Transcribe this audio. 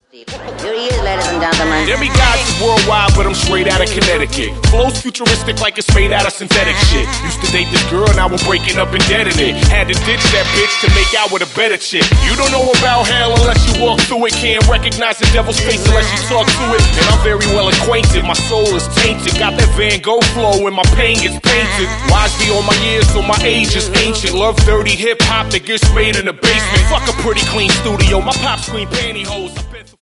Here he is, ladies and gentlemen. Demigods is worldwide, but I'm straight out of Connecticut. Flows futuristic like it's made out of synthetic shit. Used to date this girl, now I'm breaking up and dead in it. Had to ditch that bitch to make out with a better chick. You don't know about hell unless you walk through it. Can't recognize the devil's face unless you talk to it. And I'm very well acquainted, my soul is tainted. Got that Van Gogh flow when my pain gets painted. Wise be on my years, so my age is ancient. Love dirty hip-hop that gets made in the basement. Fuck a pretty clean studio, my pop screen pantyhose.